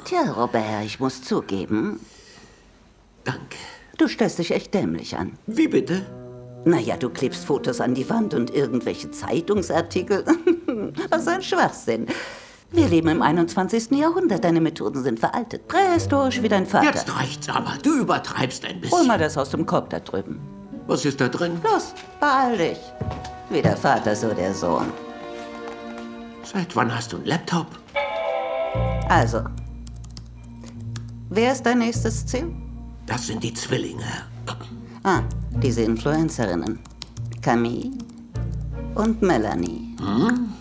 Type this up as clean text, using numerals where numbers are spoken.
Tja, Robert, ich muss zugeben, Danke. du stellst dich echt dämlich an. Wie bitte? Naja, du klebst Fotos an die Wand und irgendwelche Zeitungsartikel. Was ein Schwachsinn. Wir leben im 21. Jahrhundert. Deine Methoden sind veraltet. Prähistorisch wie dein Vater. Jetzt reicht's aber. Du übertreibst ein bisschen. Hol mal das aus dem Korb da drüben. Was ist da drin? Los, beeil dich. Wie der Vater, so der Sohn. Seit wann hast du einen Laptop? Also, wer ist dein nächstes Ziel? Das sind die Zwillinge. Diese Influencerinnen. Camille und Melanie. Hm?